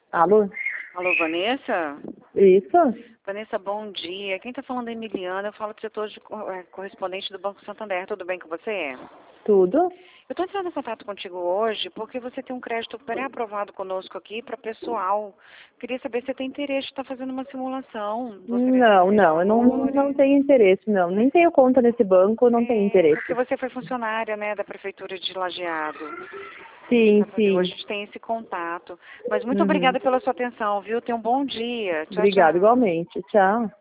Alô? Alô, Vanessa? Isso? Vanessa, bom dia. Quem está falando é Emiliana. Eu falo do setor de correspondente do Banco Santander. Tudo bem com você? Tudo? Eu estou entrando em contato contigo hoje porque você tem um crédito pré-aprovado conosco aqui para pessoal. Queria saber se você tem interesse em estar fazendo uma simulação. Gostaria de Não, saber não, eu não valores. tenho interesse, não. Nem tenho conta nesse banco, não tenho Porque interesse. você foi funcionária, né, da Prefeitura de Lajeado. Sim, Hoje a sim. gente tem esse contato. Mas muito Uhum. obrigada pela sua atenção, viu? Tenha um bom dia. Tchau, Obrigada, tchau. igualmente. Tchau.